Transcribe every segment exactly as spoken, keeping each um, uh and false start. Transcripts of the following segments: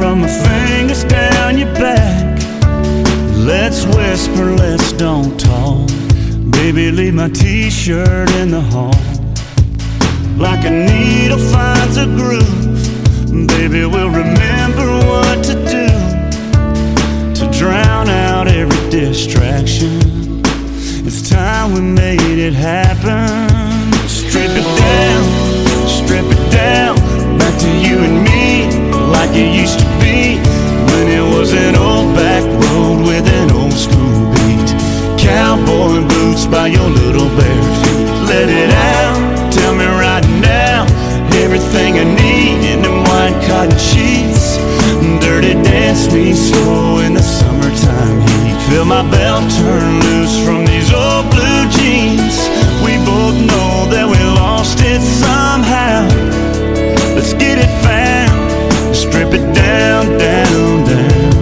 Run my fingers down your back. Let's whisper, let's don't talk. Baby, leave my t-shirt in the hall. Like a needle finds a groove, baby, we'll remember what to do to drown out every distraction. It's time we made it happen. Strip it down, strip it down, back to you and me, like it used to be, when it was an old back road with an old school beat. Cowboy boots by your little bare feet. Let it out, tell me right now, everything I need in them white cotton sheets. Dirty dance me slow in the summertime heat. Feel my belt turn loose from these old blue jeans. We both know that we lost it somehow. Let's get it found, strip it down, down, down.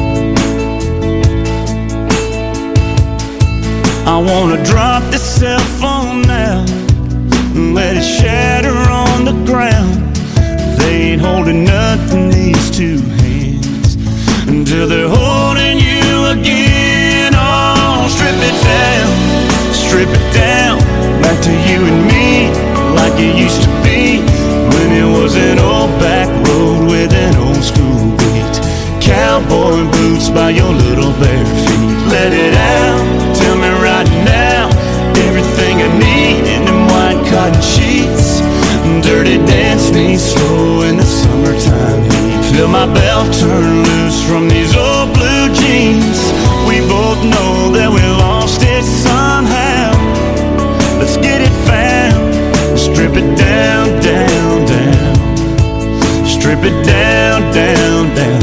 I wanna drop this cell phone now and let it shatter on the ground. They ain't holding nothing, these two hands, until they're holding you again. Oh, strip it down, strip it down, back to you and me, like it used to be, when it was an old back road with an old school beat. Cowboy boots by your little bare feet. Let it out, tell me right now, everything I need in them white cotton sheets. Dirty dance me slow in the summertime heat. Feel my belt turn loose from these old blue jeans. We both know that we lost it somehow. Let's get it found, strip it down, down, down. Strip it down, down, down.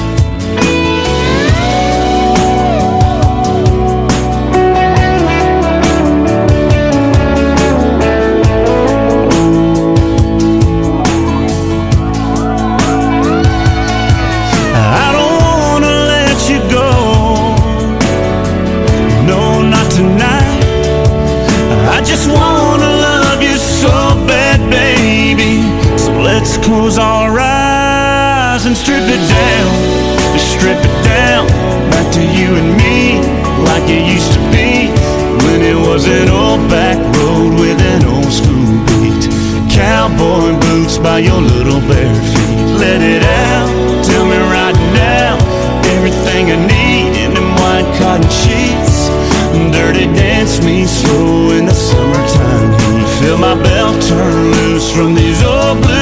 Let's close our eyes and strip it down, strip it down, back to you and me, like it used to be, when it was an old back road with an old school beat. Cowboy boots by your little bare feet. Let it out, tell me right now, everything I need in them white cotton sheets. Dirty dance me slow in the summertime heat. Feel my belt turn loose from these old blue